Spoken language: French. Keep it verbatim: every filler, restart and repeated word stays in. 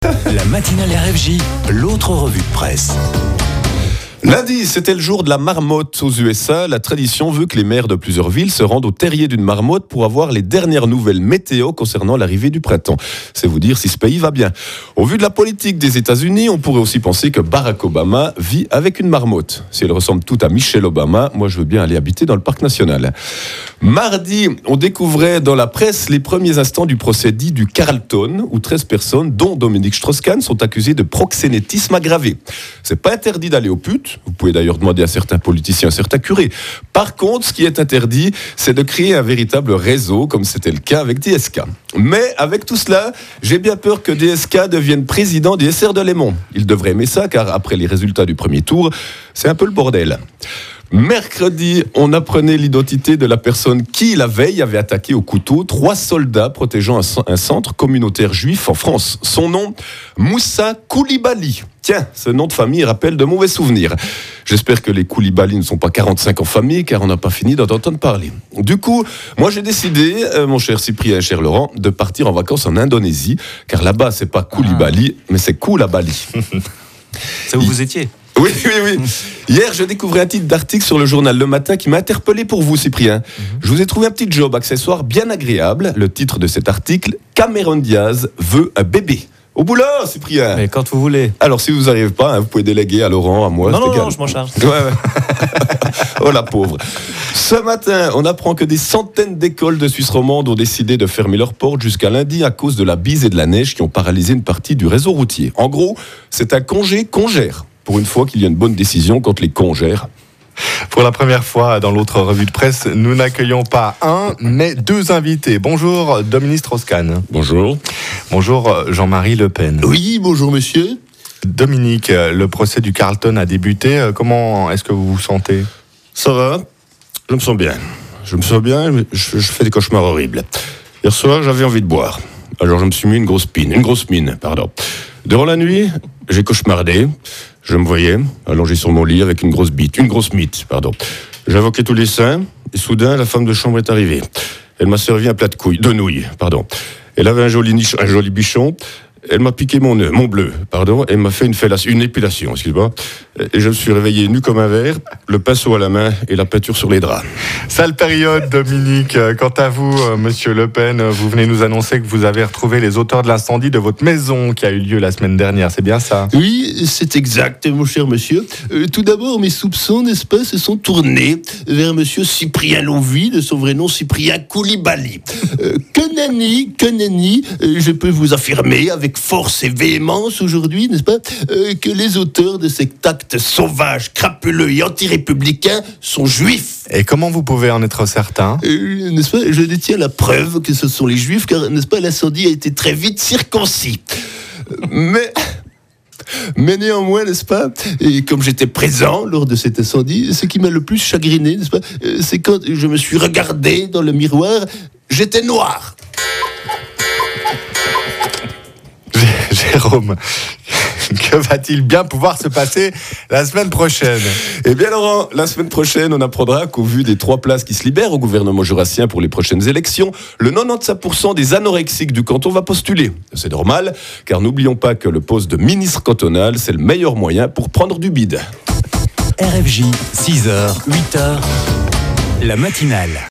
La matinale R F J, l'autre revue de presse. Lundi, c'était le jour de la marmotte aux U S A. La tradition veut que les maires de plusieurs villes se rendent au terrier d'une marmotte pour avoir les dernières nouvelles météo concernant l'arrivée du printemps. C'est vous dire si ce pays va bien. Au vu de la politique des États-Unis, on pourrait aussi penser que Barack Obama vit avec une marmotte. Si elle ressemble toute à Michelle Obama, moi je veux bien aller habiter dans le parc national. Mardi, on découvrait dans la presse les premiers instants du procès dit du Carlton, où treize personnes, dont Dominique Strauss-Kahn, sont accusées de proxénétisme aggravé. C'est pas interdit d'aller aux putes. Vous pouvez d'ailleurs demander à certains politiciens, à certains curés. Par contre, ce qui est interdit, c'est de créer un véritable réseau, comme c'était le cas avec D S K. Mais avec tout cela, j'ai bien peur que D S K devienne président des S R de Lémont. Il devrait aimer ça, car après les résultats du premier tour, c'est un peu le bordel. Mercredi, on apprenait l'identité de la personne qui, la veille, avait attaqué au couteau trois soldats protégeant un centre communautaire juif en France. Son nom, Moussa Koulibaly. Tiens, ce nom de famille rappelle de mauvais souvenirs. J'espère que les Koulibaly ne sont pas quarante-cinq en famille, car on n'a pas fini d'en entendre parler. Du coup, moi j'ai décidé, euh, mon cher Cyprien et cher Laurent, de partir en vacances en Indonésie, car là-bas, c'est pas Koulibaly, mais c'est Koulabali. C'est où vous étiez ? Oui, oui, oui. Hier, je découvrais un titre d'article sur le journal Le Matin qui m'a interpellé pour vous, Cyprien. Mm-hmm. Je vous ai trouvé un petit job accessoire bien agréable. Le titre de cet article, Cameron Diaz veut un bébé. Au boulot, Cyprien. Mais quand vous voulez. Alors, si vous n'arrivez pas, hein, vous pouvez déléguer à Laurent, à moi. Non, non, égal. non, je m'en charge. Ouais, ouais. Oh, la pauvre. Ce matin, on apprend que des centaines d'écoles de Suisse romande ont décidé de fermer leurs portes jusqu'à lundi à cause de la bise et de la neige qui ont paralysé une partie du réseau routier. En gros, c'est un congé congère. Pour une fois qu'il y a une bonne décision contre les congères. Pour la première fois dans l'autre revue de presse, nous n'accueillons pas un, mais deux invités. Bonjour Dominique Strauss-Kahn. Bonjour. Bonjour Jean-Marie Le Pen. Oui, bonjour monsieur. Dominique, le procès du Carlton a débuté. Comment est-ce que vous vous sentez ? Ça va ? Je me sens bien. Je me sens bien, je, je fais des cauchemars horribles. Hier soir, j'avais envie de boire. Alors je me suis mis une grosse pine, une grosse mine, pardon. Durant la nuit, j'ai cauchemardé. Je me voyais allongé sur mon lit avec une grosse bite, une grosse mythe, pardon. J'invoquais tous les saints, et soudain, la femme de chambre est arrivée. Elle m'a servi un plat de couilles, de nouilles, pardon. Elle avait un joli, niche, un joli bichon. Elle m'a piqué mon nœud, mon bleu, pardon. Elle m'a fait une fellation, une épilation, excuse-moi. Et je me suis réveillé nu comme un verre, le pinceau à la main et la peinture sur les draps. Sale période, Dominique. Quant à vous, monsieur Le Pen, vous venez nous annoncer que vous avez retrouvé les auteurs de l'incendie de votre maison qui a eu lieu la semaine dernière. C'est bien ça ? Oui, c'est exact, mon cher monsieur. Euh, tout d'abord, mes soupçons, n'est-ce pas, se sont tournés vers monsieur Cyprien Lonvie, de son vrai nom Cyprien Koulibaly. Euh, que nenni, que nenni, euh, je peux vous affirmer avec force et véhémence aujourd'hui, n'est-ce pas, euh, que les auteurs de cet acte sauvage, crapuleux et anti-républicain sont juifs. Et comment vous pouvez en être certain ? euh, N'est-ce pas, je détiens la preuve que ce sont les juifs, car, n'est-ce pas, l'incendie a été très vite circoncis. Mais... Mais néanmoins, n'est-ce pas, et comme j'étais présent lors de cet incendie, ce qui m'a le plus chagriné, n'est-ce pas, c'est quand je me suis regardé dans le miroir, j'étais noir. Jérôme, que va-t-il bien pouvoir se passer la semaine prochaine ? Eh bien Laurent, la semaine prochaine, on apprendra qu'au vu des trois places qui se libèrent au gouvernement jurassien pour les prochaines élections, le quatre-vingt-quinze pour cent des anorexiques du canton va postuler. C'est normal, car n'oublions pas que le poste de ministre cantonal, c'est le meilleur moyen pour prendre du bide. R F J, six heures, huit heures, la matinale.